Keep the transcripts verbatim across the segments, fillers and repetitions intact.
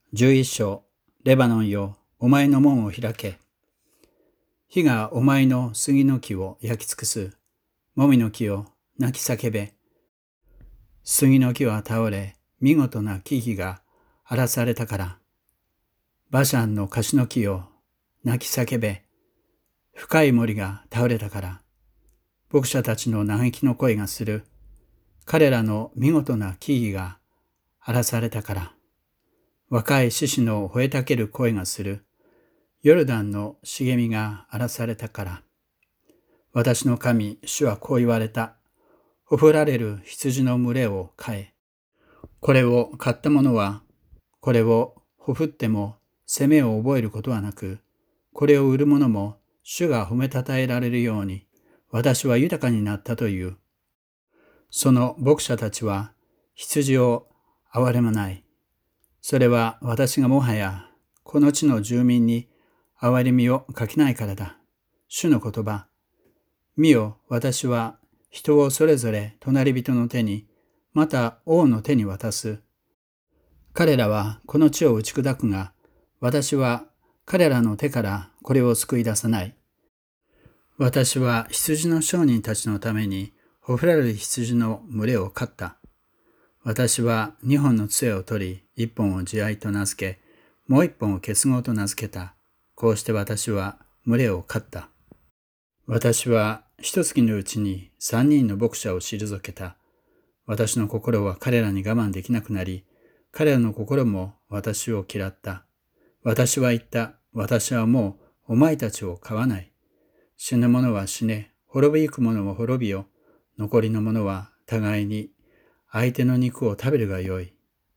じゅういっ章、レバノンよ、お前の門を開け。火がお前の杉の木を焼き尽くす。もみの木を泣き叫べ。杉の木は倒れ、見事な木々が荒らされたから。バシャンの樫の木を泣き叫べ。深い森が倒れたから。牧者たちの嘆きの声がする。彼らの見事な木々が荒らされたから。若い獅子の吠えたける声がする。ヨルダンの茂みが荒らされたから。私の神、主はこう言われた。ほふられる羊の群れを飼え。これを買った者は、これをほふっても責めを覚えることはなく、これを売る者も主が褒めたたえられるように、私は豊かになったという。その牧者たちは羊を憐れまない。それは私がもはやこの地の住民に憐れみをかけないからだ。主の言葉。見よ、私は人をそれぞれ隣人の手に、また王の手に渡す。彼らはこの地を打ち砕くが、私は彼らの手からこれを救い出さない。私は羊の商人たちのために、ほふられる羊の群れを飼った。私は二本の杖を取り、一本を慈愛と名付け、もう一本を結合と名付けた。こうして私は群れを飼った。私は一月のうちに三人の牧者を退けた。私の心は彼らに我慢できなくなり、彼らの心も私を嫌った。私は言った。私はもうお前たちを飼わない。死ぬ者は死ね、滅びゆく者も滅びよ。残りの者は互いに相手の肉を食べるがよい。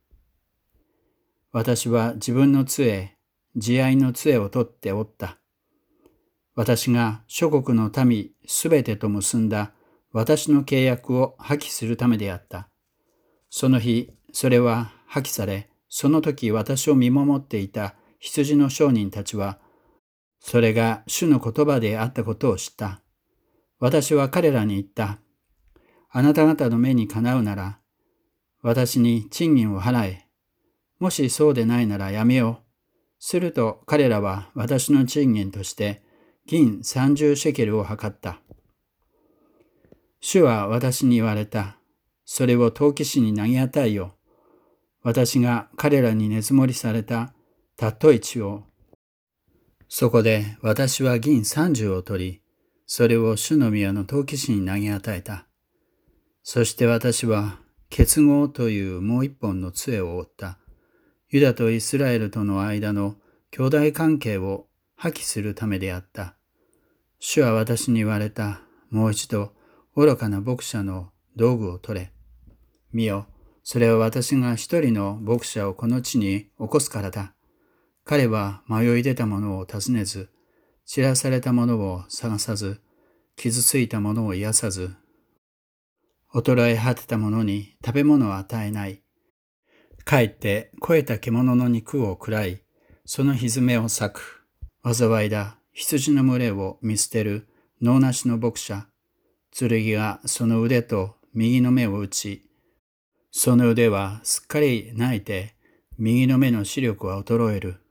私は自分の杖、慈愛の杖を取っておった。私が諸国の民すべてと結んだ私の契約を破棄するためであった。その日、それは破棄され、その時私を見守っていた羊の商人たちは、それが主の言葉であったことを知った。私は彼らに言った。あなた方の目にかなうなら、私に賃金を払え。もしそうでないならやめよう。すると彼らは私の賃金として銀三十シェケルを測った。主は私に言われた。それを陶器師に投げ与えよ。私が彼らに根積もりされた尊い地を。そこで私は銀三十を取り、それを主の宮の陶器師に投げ与えた。そして私は結合というもう一本の杖を折った。ユダとイスラエルとの間の兄弟関係を破棄するためであった。主は私に言われた。もう一度愚かな牧者の道具を取れ。見よ、それは私が一人の牧者をこの地に起こすからだ。彼は迷い出た者を尋ねず、散らされた者を探さず、傷ついた者を癒さず、衰え果てた者に食べ物を与えない。かえって肥えた獣の肉を喰らい、そのひずめを裂く。災いだ、羊の群れを見捨てる能なしの牧者。剣がその腕と右の目を打ち、その腕はすっかり泣いて、右の目の視力は衰える。